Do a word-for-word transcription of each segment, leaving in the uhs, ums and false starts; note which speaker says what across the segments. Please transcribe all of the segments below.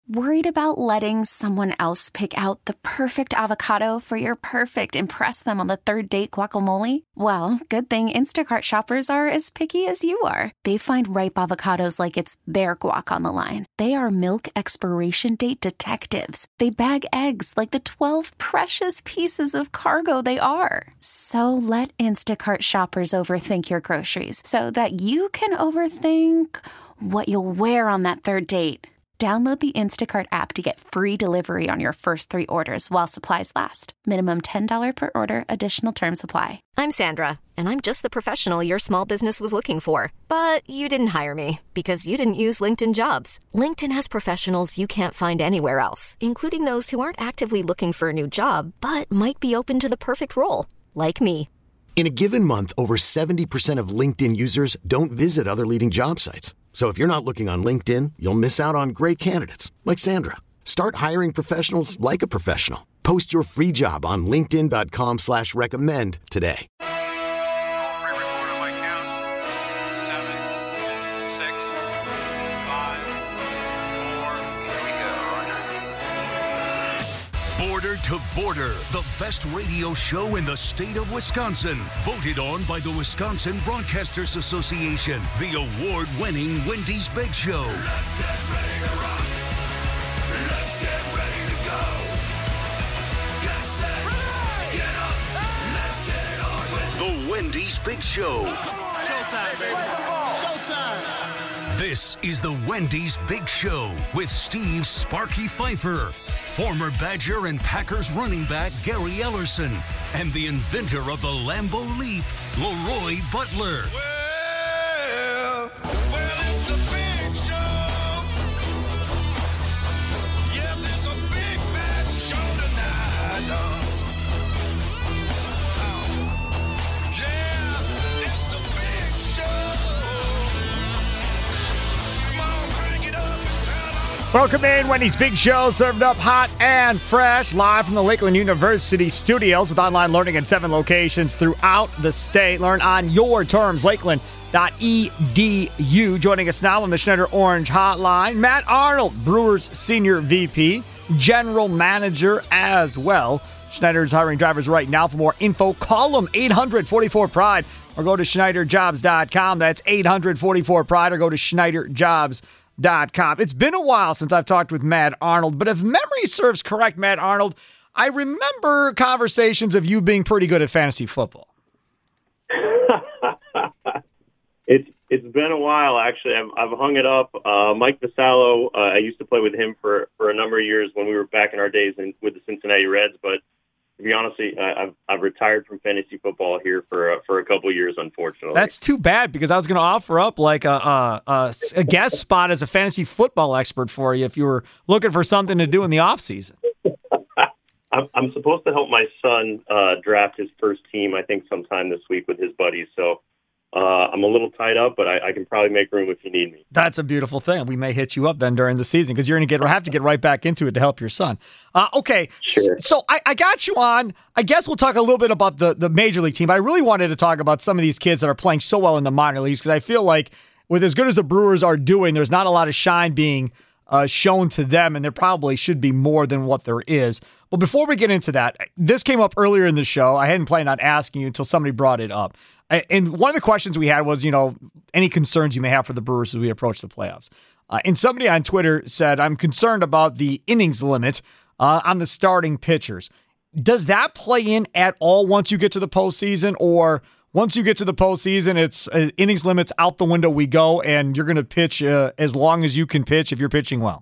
Speaker 1: Worried about letting someone else pick out the perfect avocado for your perfect impress them on the third date guacamole? Well, good thing Instacart shoppers are as picky as you are. They find ripe avocados like it's their guac on the line. They are milk expiration date detectives. They bag eggs like the twelve precious pieces of cargo they are. So let Instacart shoppers overthink your groceries so that you can overthink what you'll wear on that third date. Download the Instacart app to get free delivery on your first three orders while supplies last. Minimum ten dollars per order. Additional terms apply.
Speaker 2: I'm Sandra, and I'm just the professional your small business was looking for. But you didn't hire me because you didn't use LinkedIn Jobs. LinkedIn has professionals you can't find anywhere else, including those who aren't actively looking for a new job, but might be open to the perfect role, like me.
Speaker 3: In a given month, over seventy percent of LinkedIn users don't visit other leading job sites. So if you're not looking on LinkedIn, you'll miss out on great candidates like Sandra. Start hiring professionals like a professional. Post your free job on linkedin dot com slash recommend today.
Speaker 4: Border to Border, the best radio show in the state of Wisconsin. Voted on by the Wisconsin Broadcasters Association. The award-winning Wendy's Big Show. Let's get ready to rock. Let's get ready to go. Get set. Get up. Let's get it on with the Wendy's Big Show.
Speaker 5: Showtime, baby. Showtime.
Speaker 4: This is the Wendy's Big Show with Steve Sparky Pfeiffer, former Badger and Packers running back Gary Ellerson, and the inventor of the Lambeau Leap, Leroy Butler.
Speaker 5: Well, well, it's the Big Show. Yes, it's a big bad show tonight. Uh, yeah, it's the Big Show. Come on, crank it up and turn on.
Speaker 6: Welcome in, Wendy's Big Show, served up hot and fresh, live from the Lakeland University studios with online learning in seven locations throughout the state. Learn on your terms, lakeland dot e d u. Joining us now on the Schneider Orange Hotline, Matt Arnold, Brewers Senior V P, General Manager as well. Schneider is hiring drivers right now. For more info, call them eight hundred forty-four pride or go to schneider jobs dot com. That's eight hundred forty-four pride or go to schneider jobs dot com. It's been a while since I've talked with Matt Arnold, but if memory serves correct, Matt Arnold, I remember conversations of you being pretty good at fantasy football.
Speaker 7: it's it's been a while, actually. I've, I've hung it up. Uh, Mike Vasallo, uh, I used to play with him for, for a number of years when we were back in our days in, with the Cincinnati Reds, but to be honest, I've I've retired from fantasy football here for uh, for a couple of years, unfortunately.
Speaker 6: That's too bad because I was going to offer up like a, a, a, a guest spot as a fantasy football expert for you if you were looking for something to do in the off season.
Speaker 7: I'm, I'm supposed to help my son uh, draft his first team, I think, sometime this week with his buddies. So uh, I'm a little tied up, but I, I can probably make room if you need me.
Speaker 6: That's a beautiful thing. We may hit you up then during the season because you're going to get have to get right back into it to help your son. Uh, okay,
Speaker 7: sure.
Speaker 6: So I, I got you on. I guess we'll talk a little bit about the, the major league team. I really wanted to talk about some of these kids that are playing so well in the minor leagues because I feel like with as good as the Brewers are doing, there's not a lot of shine being uh, shown to them, and there probably should be more than what there is. But before we get into that, this came up earlier in the show. I hadn't planned on asking you until somebody brought it up. And one of the questions we had was, you know, any concerns you may have for the Brewers as we approach the playoffs. Uh, and somebody on Twitter said, I'm concerned about the innings limit uh, on the starting pitchers. Does that play in at all once you get to the postseason? Or once you get to the postseason, it's uh, innings limits out the window we go, and you're going to pitch uh, as long as you can pitch if you're pitching well?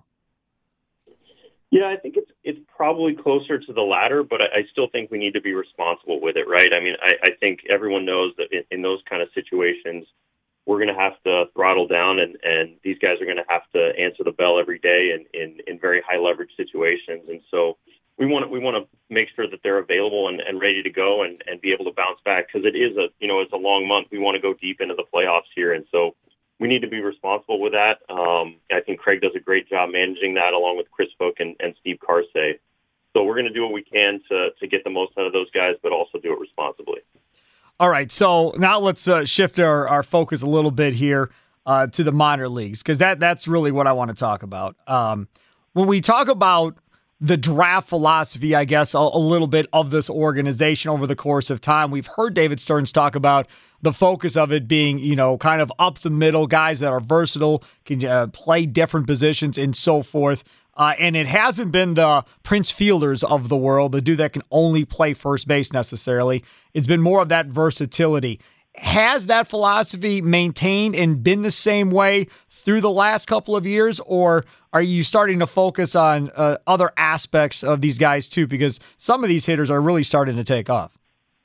Speaker 7: Yeah, I think it's it's probably closer to the latter, but I, I still think we need to be responsible with it, right? I mean, I, I think everyone knows that in, in those kind of situations, we're going to have to throttle down, and, and these guys are going to have to answer the bell every day in, in, in very high leverage situations. And so we want to, we want to make sure that they're available and, and ready to go and, and be able to bounce back because it is a, you know, it's a long month. We want to go deep into the playoffs here. And so we need to be responsible with that. Um, I think Craig does a great job managing that along with Chris Fook and, and Steve Carsey. So we're going to do what we can to, to get the most out of those guys, but also do it responsibly.
Speaker 6: All right, so now let's uh, shift our, our focus a little bit here uh, to the minor leagues because that, that's really what I want to talk about. Um, when we talk about the draft philosophy, I guess, a, a little bit of this organization over the course of time, we've heard David Stearns talk about the focus of it being, you know, kind of up the middle, guys that are versatile, can uh, play different positions and so forth. Uh, and it hasn't been the Prince Fielders of the world, the dude that can only play first base necessarily. It's been more of that versatility. Has that philosophy maintained and been the same way through the last couple of years, or are you starting to focus on uh, other aspects of these guys too? Because some of these hitters are really starting to take off.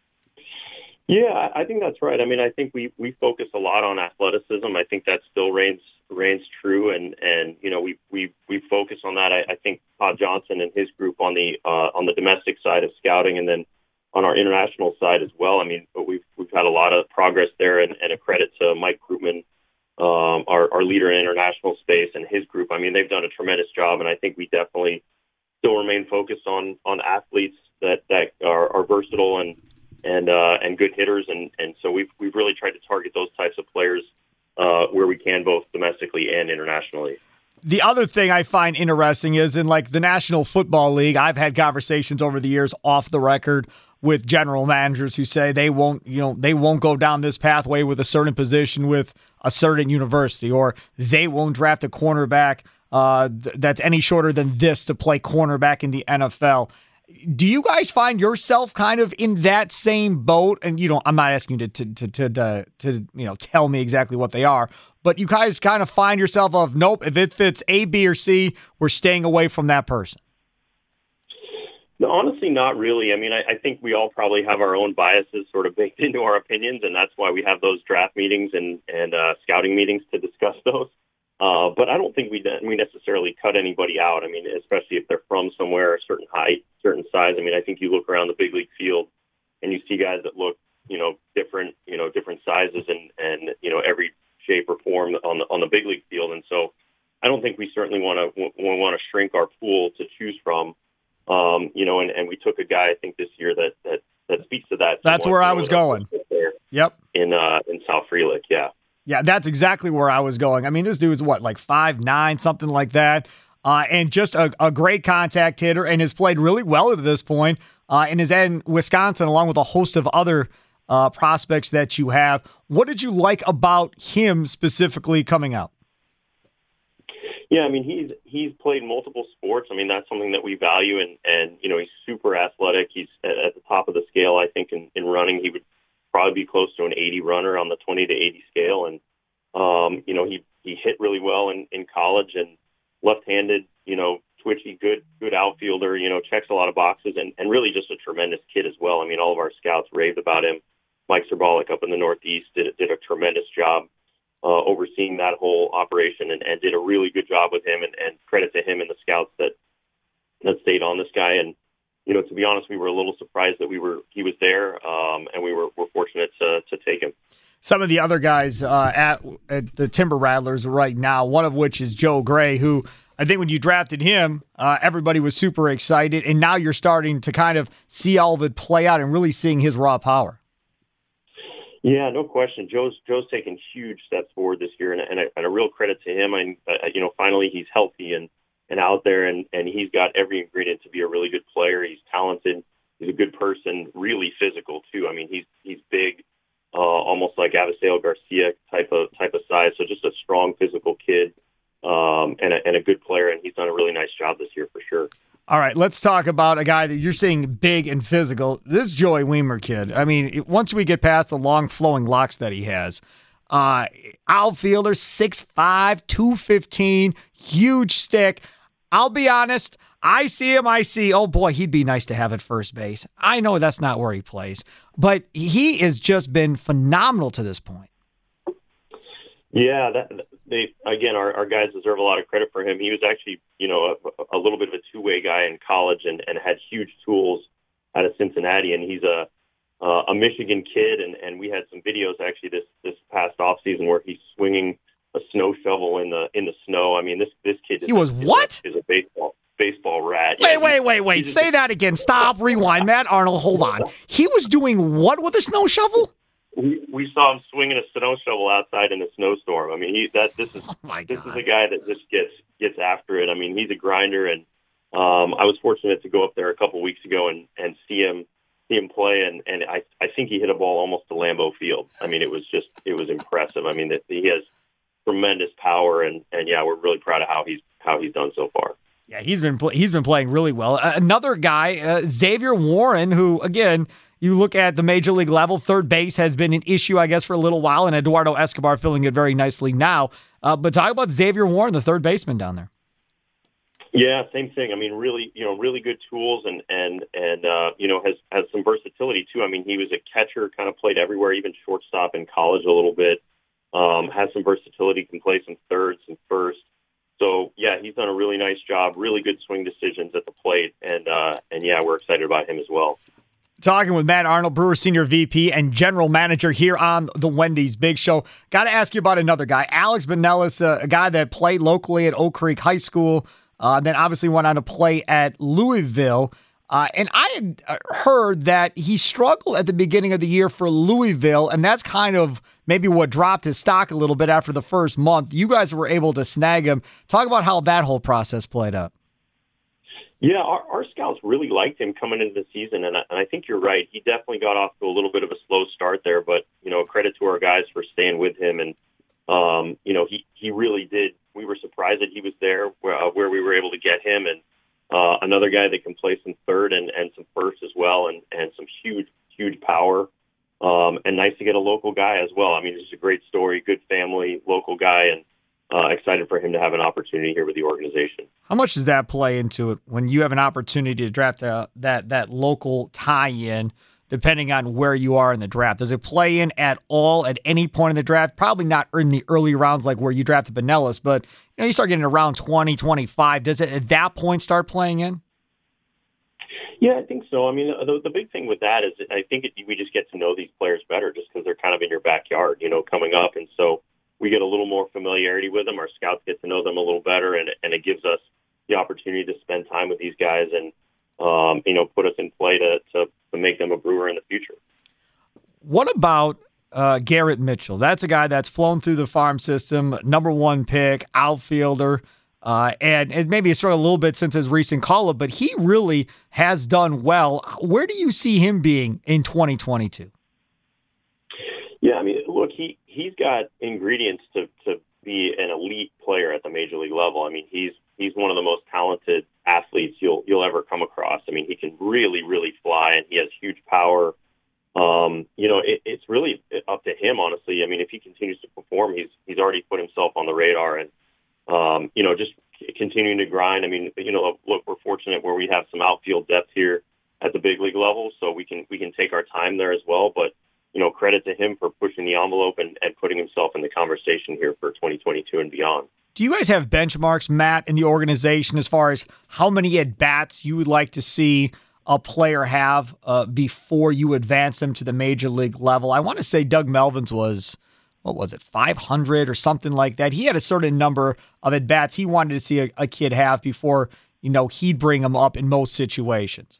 Speaker 7: Yeah, I think that's right. I mean, I think we, we focus a lot on athleticism. I think that still reigns reigns true, and, and you know we we we focus on that. I, I think Todd Johnson and his group on the uh, on the domestic side of scouting, and then on our international side as well. I mean, we've we've had a lot of progress there, and, and a credit to Mike Krupman, um, our, our leader in international space, and his group. I mean, they've done a tremendous job, and I think we definitely still remain focused on on athletes that that are, are versatile and and uh, and good hitters, and, and so we've we've really tried to target those types of players uh, where we can, both domestically and internationally.
Speaker 6: The other thing I find interesting is in like the National Football League, I've had conversations over the years off the record with general managers who say they won't, you know, they won't go down this pathway with a certain position with a certain university, or they won't draft a cornerback uh, th- that's any shorter than this to play cornerback in the N F L. Do you guys find yourself kind of in that same boat? And you know, I'm not asking you to to to to, to you know tell me exactly what they are, but you guys kind of find yourself of nope, if it fits A, B, or C, we're staying away from that person.
Speaker 7: No, honestly, not really. I mean, I, I think we all probably have our own biases sort of baked into our opinions, and that's why we have those draft meetings and and uh, scouting meetings to discuss those. Uh, but I don't think we we necessarily cut anybody out. I mean, especially if they're from somewhere, a certain height, certain size. I mean, I think you look around the big league field and you see guys that look, you know, different, you know, different sizes and, and you know, every shape or form on the on the big league field. And so, I don't think we certainly want to want to shrink our pool to choose from. Um, you know, and, and we took a guy I think this year that that, that speaks to that.
Speaker 6: That's where I was going. Yep.
Speaker 7: In uh, in South Frelick, yeah.
Speaker 6: Yeah, that's exactly where I was going. I mean, this dude's what, like five nine, something like that, uh, and just a, a great contact hitter, and has played really well to this point, uh, and is in Wisconsin along with a host of other uh, prospects that you have. What did you like about him specifically coming out?
Speaker 7: Yeah, I mean, he's he's played multiple sports. I mean, that's something that we value, and, and you know, he's super athletic. He's at, at the top of the scale. I think in, in running, he would probably be close to an eighty runner on the twenty to eighty scale. And, um, you know, he, he hit really well in, in college, and left-handed, you know, twitchy, good, good outfielder, you know, checks a lot of boxes, and, and really just a tremendous kid as well. I mean, all of our scouts raved about him. Mike Serbalik up in the Northeast did, did a tremendous job uh, overseeing that whole operation, and, and did a really good job with him, and, and credit to him and the scouts that, that stayed on this guy. And, you know, to be honest, we were a little surprised that we were he was there, um, and we were, were fortunate to to take him.
Speaker 6: Some of the other guys uh, at, at the Timber Rattlers right now, one of which is Joe Gray, who I think when you drafted him, uh, everybody was super excited, and now you're starting to kind of see all of it play out and really seeing his raw power.
Speaker 7: Yeah, no question. Joe's Joe's taken huge steps forward this year, and, and, a, and a real credit to him. I, uh, you know, finally he's healthy and. and out there, and, and he's got every ingredient to be a really good player. He's talented. He's a good person, really physical too. I mean, he's he's big, uh, almost like Avisail Garcia type of type of size. So just a strong physical kid, um, and, a, and a good player, and he's done a really nice job this year for sure.
Speaker 6: All right, let's talk about a guy that you're saying big and physical. This Joey Wiemer kid. I mean, it, once we get past the long flowing locks that he has, uh, outfielder, six five, two fifteen, huge stick. I'll be honest, I see him, I see, oh boy, he'd be nice to have at first base. I know that's not where he plays, but he has just been phenomenal to this point.
Speaker 7: Yeah, that, they again, our, our guys deserve a lot of credit for him. He was actually, you know, a, a little bit of a two-way guy in college, and, and had huge tools out of Cincinnati, and he's a uh, a Michigan kid, and, and we had some videos actually this, this past offseason where he's swinging a snow shovel in the in the snow. I mean, this this kid is
Speaker 6: he was
Speaker 7: a,
Speaker 6: what
Speaker 7: is a, is a baseball baseball rat.
Speaker 6: Wait,
Speaker 7: yeah,
Speaker 6: wait, wait, wait. Say that again. Stop. Rewind. Matt Arnold, hold on. He was doing what with a snow shovel?
Speaker 7: we, we saw him swinging a snow shovel outside in a snowstorm. I mean, he that this is
Speaker 6: oh my
Speaker 7: this
Speaker 6: God.
Speaker 7: is a guy that just gets gets after it. I mean, he's a grinder, and um, I was fortunate to go up there a couple weeks ago and, and see him see him play, and, and I I think he hit a ball almost to Lambeau Field. I mean, it was just it was impressive. I mean, that he has tremendous power, and, and yeah, we're really proud of how he's how he's done so far.
Speaker 6: Yeah, he's been he's been playing really well. Uh, another guy, uh, Xavier Warren, who again, you look at the major league level, third base has been an issue, I guess, for a little while, and Eduardo Escobar filling it very nicely now. Uh, but talk about Xavier Warren, the third baseman down there.
Speaker 7: Yeah, same thing. I mean, really, you know, really good tools, and and and uh, you know, has has some versatility too. I mean, he was a catcher, kind of played everywhere, even shortstop in college a little bit. Um, has some versatility, can play some thirds and first. So yeah, he's done a really nice job. Really good swing decisions at the plate, and uh, and yeah, we're excited about him as well.
Speaker 6: Talking with Matt Arnold, Brewers Senior V P and General Manager here on the Wendy's Big Show. Got to ask you about another guy, Alex Binelas, uh, a guy that played locally at Oak Creek High School, uh, then obviously went on to play at Louisville. Uh, and I had heard that he struggled at the beginning of the year for Louisville, and that's kind of maybe what dropped his stock a little bit after the first month. You guys were able to snag him. Talk about how that whole process played out.
Speaker 7: Yeah, our, our scouts really liked him coming into the season, and I, and I think you're right. He definitely got off to a little bit of a slow start there, but, you know, credit to our guys for staying with him. And, um, you know, he, he really did. We were surprised that he was there where, uh, where we were able to get him. And uh, another guy that can play some third and, and some first as well, and, and some huge, huge power. Um, and nice to get a local guy as well. I mean, it's a great story, good family, local guy, and uh, excited for him to have an opportunity here with the organization.
Speaker 6: How much does that play into it when you have an opportunity to draft a, that that local tie-in, depending on where you are in the draft? Does it play in at all at any point in the draft? Probably not in the early rounds like where you drafted Binelas, but you know, you start getting around twenty, twenty-five. Does it at that point start playing in?
Speaker 7: Yeah, I think so. I mean, the, the big thing with that is I think it, we just get to know these players better just because they're kind of in your backyard, you know, coming up. And so we get a little more familiarity with them. Our scouts get to know them a little better, and, and it gives us the opportunity to spend time with these guys and, um, you know, put us in play to, to, to make them a Brewer in the future.
Speaker 6: What about uh, Garrett Mitchell? That's a guy that's flown through the farm system, number one pick, outfielder. Uh, and, and maybe it's sort of a little bit since his recent call-up, but he really has done well. Where do you see him being in twenty twenty-two?
Speaker 7: Yeah, I mean, look, he, he's got ingredients to, to be an elite player at the major league level. I mean, he's he's one of the most talented athletes you'll you'll ever come across. I mean, he can really, really fly, and he has huge power. Um, you know, it, it's really up to him, honestly. I mean, if he continues to perform, he's he's already put himself on the radar, and Um, you know, just continuing to grind. I mean, you know, look, we're fortunate where we have some outfield depth here at the big league level, so we can we can take our time there as well. But, you know, credit to him for pushing the envelope and, and putting himself in the conversation here for twenty twenty-two and beyond.
Speaker 6: Do you guys have benchmarks, Matt, in the organization as far as how many at-bats you would like to see a player have uh, before you advance them to the major league level? I want to say Doug Melvin's was... what was it, five hundred or something like that. He had a certain number of at-bats he wanted to see a, a kid have before, you know, he'd bring him up in most situations.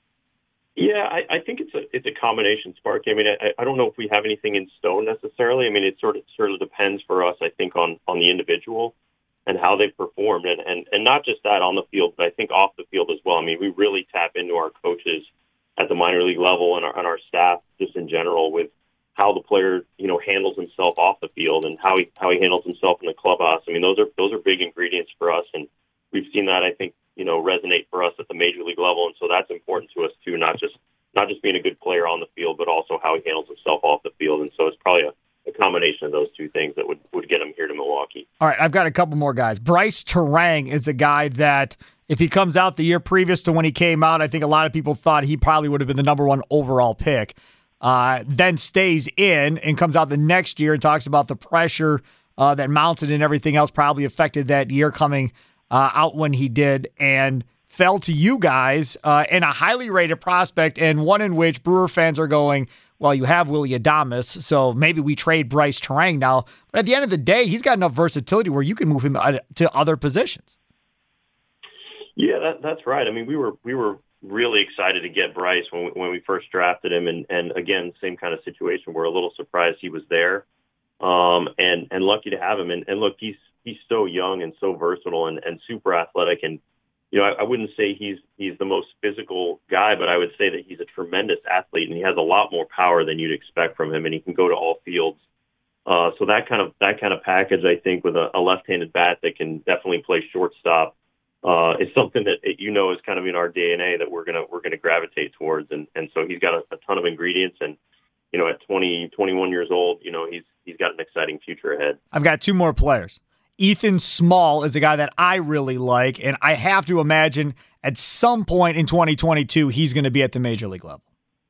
Speaker 7: Yeah, I, I think it's a it's a combination, Sparky. I mean, I, I don't know if we have anything in stone necessarily. I mean, it sort of sort of depends for us, I think, on, on the individual and how they've performed. And, and, and not just that on the field, but I think off the field as well. I mean, we really tap into our coaches at the minor league level and our, and our staff just in general with how the player, you know, handles himself off the field and how he how he handles himself in the clubhouse. I mean, those are those are big ingredients for us, and we've seen that, I think, you know, resonate for us at the major league level, and so that's important to us too. Not just not just being a good player on the field, but also how he handles himself off the field. And so it's probably a, a combination of those two things that would would get him here to Milwaukee.
Speaker 6: All right, I've got a couple more guys. Bryce Terang is a guy that, if he comes out the year previous to when he came out, I think a lot of people thought he probably would have been the number one overall pick. Uh, then stays in and comes out the next year and talks about the pressure uh, that mounted and everything else probably affected that year coming uh, out when he did, and fell to you guys uh, in a highly rated prospect, and one in which Brewer fans are going, well, you have Willy Adames, so maybe we trade Bryce Terang now. But at the end of the day, he's got enough versatility where you can move him to other positions.
Speaker 7: Yeah, that, that's right. I mean, we were we were really excited to get Bryce when we, when we first drafted him. And, and again, same kind of situation. We're a little surprised he was there, um, and, and lucky to have him. And, and look, he's, he's so young and so versatile and, and super athletic. And, you know, I, I wouldn't say he's, he's the most physical guy, but I would say that he's a tremendous athlete, and he has a lot more power than you'd expect from him. And he can go to all fields. Uh, so that kind of, that kind of package, I think, with a, a left-handed bat that can definitely play shortstop, Uh, is something that, you know, is kind of in our D N A that we're gonna we're gonna gravitate towards, and, and so he's got a, a ton of ingredients, and you know, at twenty, twenty-one years old, you know, he's he's got an exciting future ahead.
Speaker 6: I've got two more players. Ethan Small is a guy that I really like, and I have to imagine at some point in twenty twenty-two he's going to be at the major league level.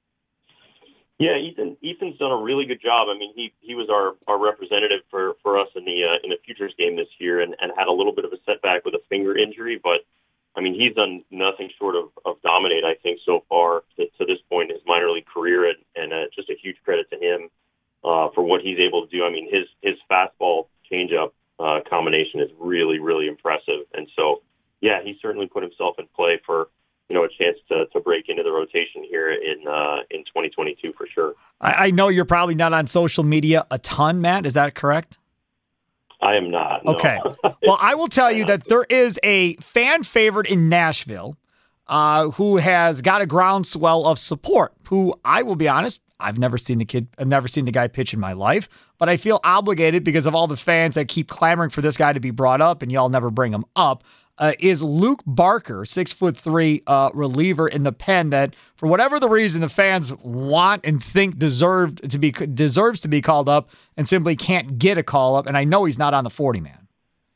Speaker 7: Yeah, Ethan. Ethan's done a really good job. I mean, he he was our, our representative for, for us in the uh, in the futures game this year, and, and had a little bit of a setback with a finger injury. But I mean, he's done nothing short of, of dominate, I think, so far to, to this point in his minor league career, and, and uh, just a huge credit to him uh, for what he's able to do. I mean, his his fastball changeup uh, combination is really really impressive, and so yeah, he certainly put himself in play for, you know, a chance to, to break into the rotation here in uh, in twenty twenty-two for sure.
Speaker 6: I, I know you're probably not on social media a ton, Matt. Is that correct?
Speaker 7: I am not. No.
Speaker 6: Okay. Well, I will tell you that there is a fan favorite in Nashville uh, who has got a groundswell of support, who I will be honest, I've never seen the kid, I've never seen the guy pitch in my life, but I feel obligated because of all the fans that keep clamoring for this guy to be brought up, and y'all never bring him up. Uh, is Luke Barker, six foot three uh, reliever in the pen that, for whatever the reason, the fans want and think deserved to be deserves to be called up and simply can't get a call up. And I know he's not on the forty man.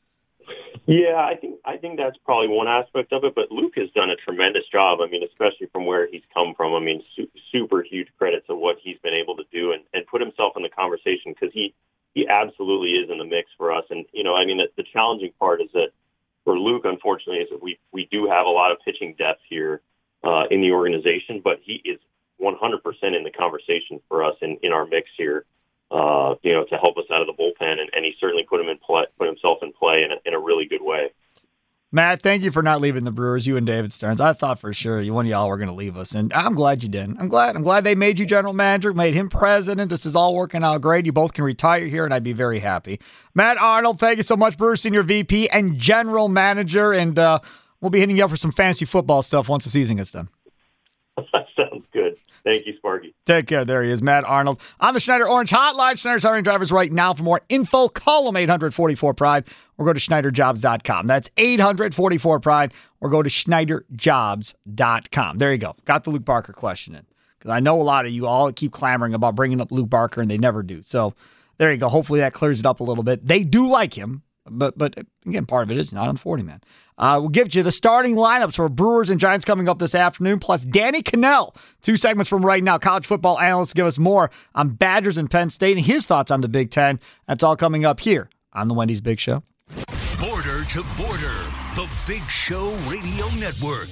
Speaker 7: Yeah, I think I think that's probably one aspect of it. But Luke has done a tremendous job. I mean, especially from where he's come from. I mean, su- super huge credit to what he's been able to do and, and put himself in the conversation, because he he absolutely is in the mix for us. And you know, I mean, the, the challenging part is that for Luke, unfortunately, is that we, we do have a lot of pitching depth here uh, in the organization, but he is one hundred percent in the conversation for us in, in our mix here, uh, you know, to help us out of the bullpen, and, and he certainly put him in play, put himself in play in a, in a really good way.
Speaker 6: Matt, thank you for not leaving the Brewers, you and David Stearns. I thought for sure you one of y'all were going to leave us, and I'm glad you didn't. I'm glad. I'm glad they made you general manager, made him president. This is all working out great. You both can retire here, and I'd be very happy. Matt Arnold, thank you so much, Brewers senior V P and general manager, and uh, we'll be hitting you up for some fantasy football stuff once the season gets done.
Speaker 7: Sounds good. Thank you, Sparky.
Speaker 6: Take care. There he is, Matt Arnold. On the Schneider Orange Hotline, Schneider's hiring drivers right now. For more info, call them eight hundred forty-four pride or go to Schneider Jobs dot com. That's eight hundred forty-four pride or go to Schneider Jobs dot com. There you go. Got the Luke Barker question in. Because I know a lot of you all keep clamoring about bringing up Luke Barker, and they never do. So there you go. Hopefully that clears it up a little bit. They do like him, but, but again, part of it is not on forty man. Uh, we'll give you the starting lineups for Brewers and Giants coming up this afternoon, plus Danny Cannell. Two segments from right now. College football analysts give us more on Badgers and Penn State and his thoughts on the Big Ten. That's all coming up here on the Wendy's Big Show.
Speaker 4: Border to Border, the Big Show Radio Network.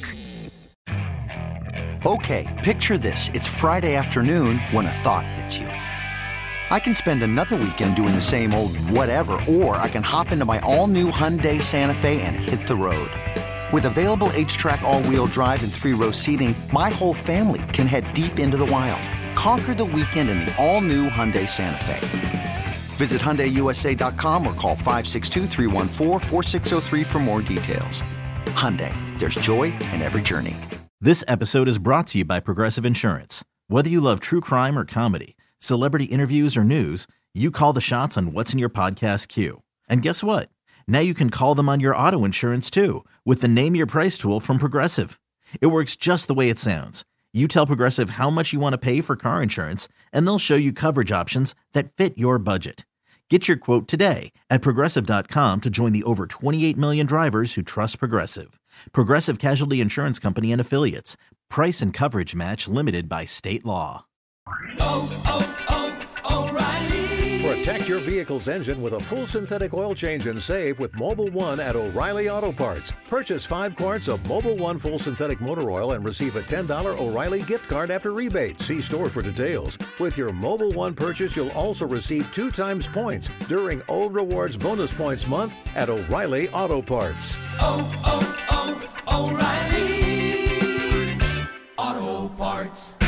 Speaker 8: Okay, picture this. It's Friday afternoon when a thought hits you. I can spend another weekend doing the same old whatever, or I can hop into my all-new Hyundai Santa Fe and hit the road. With available H-Track all-wheel drive and three-row seating, my whole family can head deep into the wild. Conquer the weekend in the all-new Hyundai Santa Fe. Visit Hyundai U S A dot com or call five six two, three one four, four six zero three for more details. Hyundai, there's joy in every journey.
Speaker 9: This episode is brought to you by Progressive Insurance. Whether you love true crime or comedy, celebrity interviews or news, you call the shots on what's in your podcast queue. And guess what? Now you can call them on your auto insurance too with the Name Your Price tool from Progressive. It works just the way it sounds. You tell Progressive how much you want to pay for car insurance, and they'll show you coverage options that fit your budget. Get your quote today at Progressive dot com to join the over twenty-eight million drivers who trust Progressive. Progressive Casualty Insurance Company and Affiliates. Price and coverage match limited by state law.
Speaker 5: Oh, oh, oh, O'Reilly.
Speaker 10: Protect your vehicle's engine with a full synthetic oil change and save with Mobil one at O'Reilly Auto Parts. Purchase five quarts of Mobil one full synthetic motor oil and receive a ten dollars O'Reilly gift card after rebate. See store for details. With your Mobil one purchase, you'll also receive two times points during O Rewards Bonus Points Month at O'Reilly Auto Parts.
Speaker 5: Oh, oh, oh, Parts.